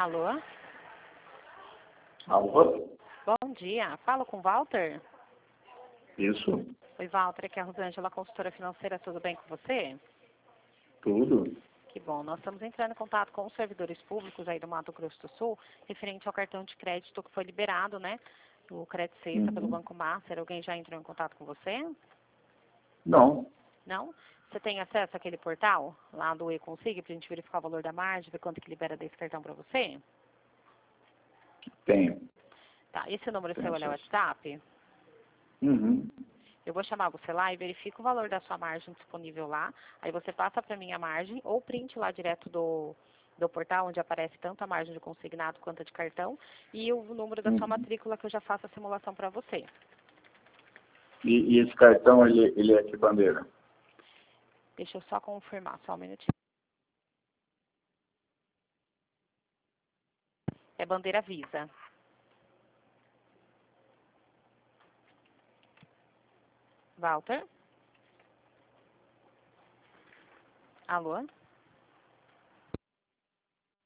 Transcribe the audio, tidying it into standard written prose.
Alô? Alô? Bom dia. Falo com o Walter? Isso? Oi, Walter. Aqui é a Rosângela, consultora financeira. Tudo bem com você? Tudo? Que bom. Nós estamos entrando em contato com os servidores públicos aí do Mato Grosso do Sul, referente ao cartão de crédito que foi liberado, né? O Crédito Sexta pelo Banco Master. Alguém já entrou em contato com você? Não. Não? Você tem acesso àquele portal lá do E-Consig para a gente verificar o valor da margem, ver quanto que libera desse cartão para você? Tenho. Tá. Esse número Tenho seu é o acesso. WhatsApp? Uhum. Eu vou chamar você lá e verifico o valor da sua margem disponível lá. Aí você passa para mim a margem ou print lá direto do portal, onde aparece tanto a margem de consignado quanto a de cartão, e o número da sua matrícula que eu já faço a simulação para você. E esse cartão, ele é que bandeira? Deixa eu só confirmar, só um minutinho. É bandeira Visa. Walter? Alô?